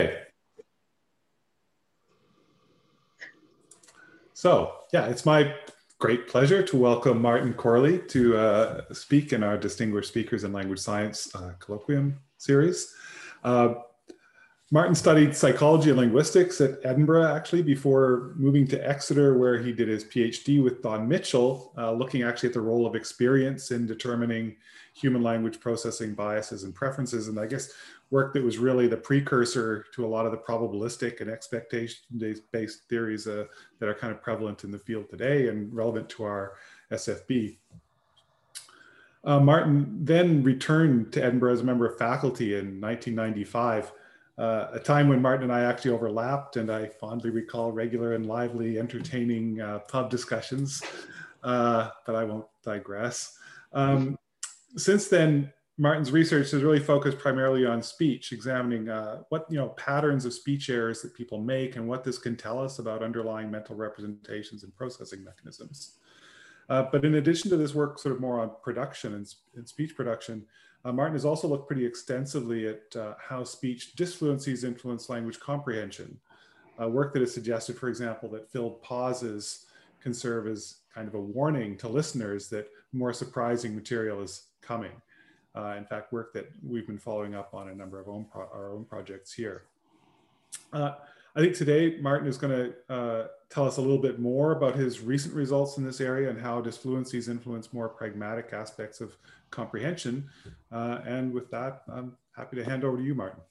So, yeah, it's my great pleasure to welcome Martin Corley to speak in our Distinguished Speakers in Language Science colloquium series. Martin studied psychology and linguistics at Edinburgh, actually, before moving to Exeter, where he did his PhD with Don Mitchell, looking actually at the role of experience in determining human language processing biases and preferences. And I guess work that was really the precursor to a lot of the probabilistic and expectation-based theories that are kind of prevalent in the field today and relevant to our SFB. Martin then returned to Edinburgh as a member of faculty in 1995. A time when Martin and I actually overlapped, and I fondly recall regular and lively, entertaining pub discussions, but I won't digress. Since then, Martin's research has really focused primarily on speech, examining what patterns of speech errors that people make and what this can tell us about underlying mental representations and processing mechanisms. But in addition to this work sort of more on production and speech production, Martin has also looked pretty extensively at how speech disfluencies influence language comprehension. Work that has suggested, for example, that filled pauses can serve as kind of a warning to listeners that more surprising material is coming. In fact, work that we've been following up on a number of our own projects here. I think today Martin is going to tell us a little bit more about his recent results in this area and how disfluencies influence more pragmatic aspects of comprehension. And with that, I'm happy to hand over to you, Martin.